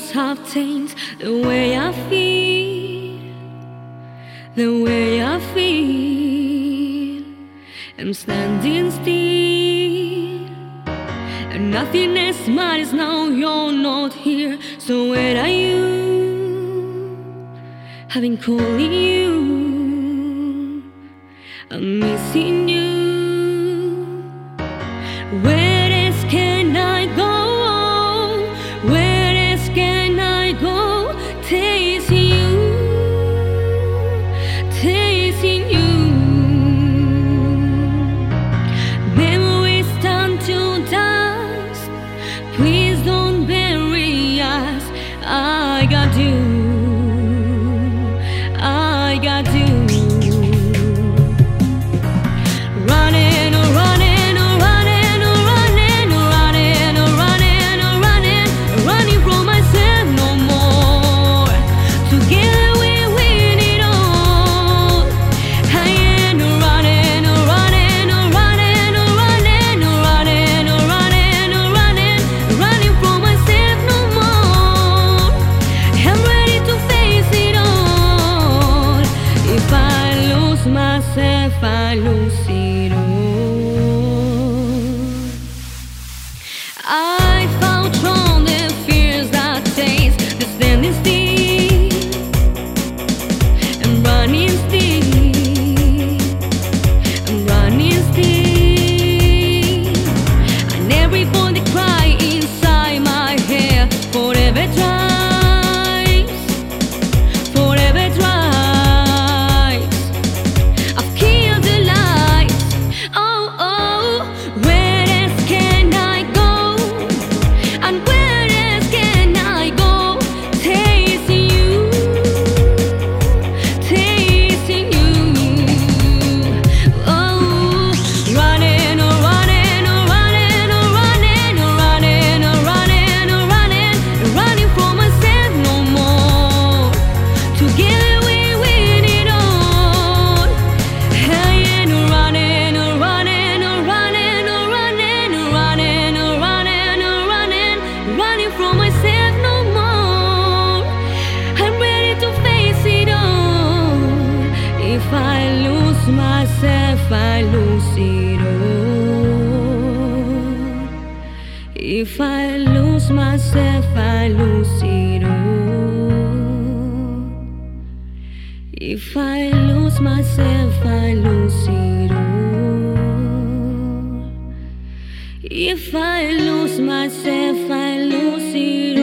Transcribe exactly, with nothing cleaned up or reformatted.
fears have changed the way I feel, the way I feel. I'm standing still, and nothingness matters now you're not here. So where are you? I've been calling you, I'm missing you. Where else can I go? Where else can I go? Chasing you, chasing you. Memories turn to dust. Please don't bury us. I got you, I got you. Running, running, running, running, running, running, running, running from myself no more. Together we win it all. I am running, running, running, running, running, running, running, running from myself no more. I'm ready to face it all. If I lose myself, I lose it all. I found from the fears that chase the standing still and running still, I'm running still. And everybody cry inside my head. Forever drives, forever drives. I've killed the lights. Oh, oh, where else can I go? And where else can I go? Chasing you, chasing you. Oh, running, running, running, running, running, running, running, running from myself no more. Together we win it all. I am running, running, running, running, running, running, running, running from myself no more. I'm ready to face it all. If I lose myself, I lose it all. If I lose myself, I lose it all. If I lose myself, I lose it all. If I lose myself, I lose it all.